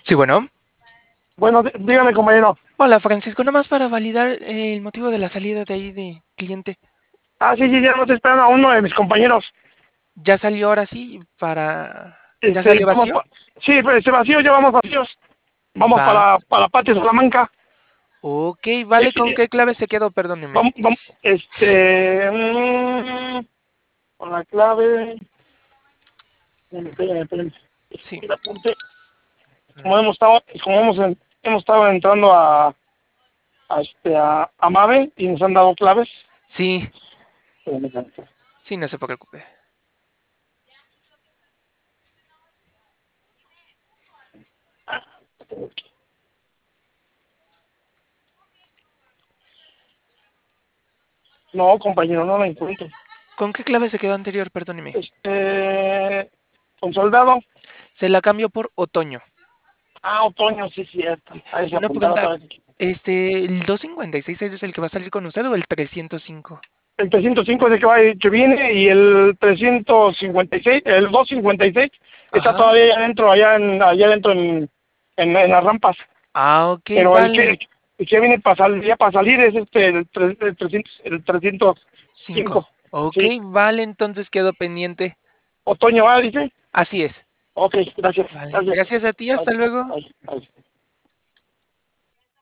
Sí, bueno. Bueno, dígame, compañero. Hola, Francisco, nomás para validar el motivo de la salida de ahí de cliente. Sí, sí, ya no estoy esperando a uno de mis compañeros. ¿Ya salió ahora sí para... ¿Ya salió Vamos vacío? sí, pues este vacío, ya vamos vacíos. Vamos Va. para Patio Salamanca. Ok, Eh, vale, ¿con eh, qué clave se quedó? Perdóneme. vamos, con la clave. Espérenme. Sí. El apunte. Hemos estado entrando a Mave y nos han dado claves. Sí, Espérenme tantito. sí, no se preocupe. No, compañero, no la encuentro. ¿Con qué clave se quedó anterior? Perdóneme. Con soldado. Se la cambio por otoño. Otoño, sí, cierto. Ahí se Una apuntaba pregunta. otra vez. ¿El 256 es el que va a salir con usted o el 305? El 305 es el que viene y el 356, el 256 está Ajá. todavía allá adentro en las rampas. Ah, ok, Pero vale. el que viene ya para salir es el 5. 305. Ok, Sí. vale, entonces quedo pendiente. Otoño, dice. Así es. Ok, gracias. Vale, Gracias. gracias a ti, Ay, hasta luego. ay, ay.